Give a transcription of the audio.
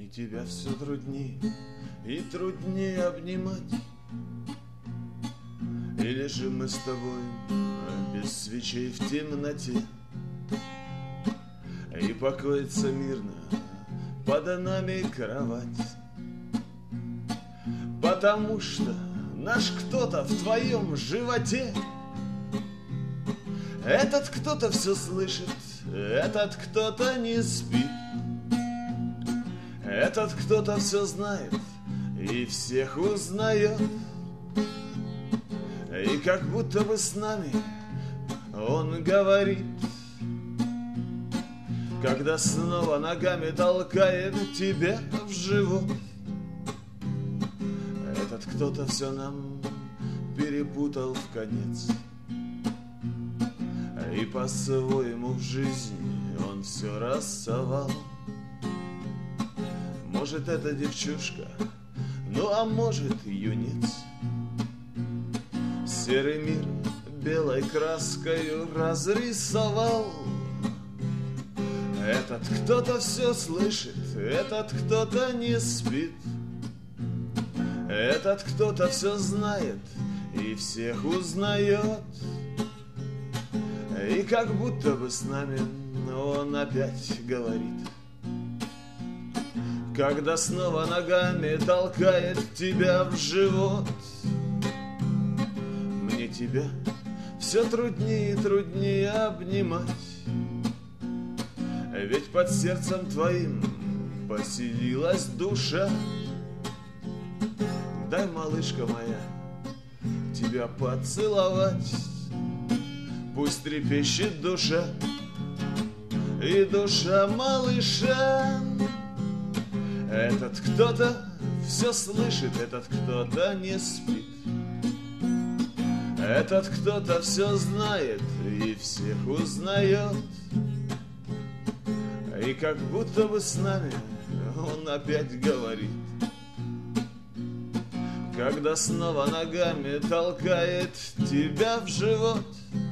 Мне тебя все труднее и труднее обнимать. Или же мы с тобой без свечей в темноте, и покоится мирно под нами кровать. Потому что наш кто-то в твоем животе. Этот кто-то все слышит, этот кто-то не спит. Этот кто-то все знает и всех узнает. И как будто бы с нами он говорит, когда снова ногами толкает тебя в живот. Этот кто-то все нам перепутал в конец, и по-своему в жизни он все рассовал. Может, это девчушка, ну а может, юнец. Серый мир белой краскою разрисовал. Этот кто-то все слышит, этот кто-то не спит. Этот кто-то все знает и всех узнает. И как будто бы с нами он опять говорит, когда снова ногами толкает тебя в живот. Мне тебя все труднее и труднее обнимать, ведь под сердцем твоим поселилась душа. Дай, малышка моя, тебя поцеловать. Пусть трепещет душа и душа малыша. Этот кто-то все слышит, этот кто-то не спит. Этот кто-то все знает и всех узнает. И как будто бы с нами он опять говорит, когда снова ногами толкает тебя в живот.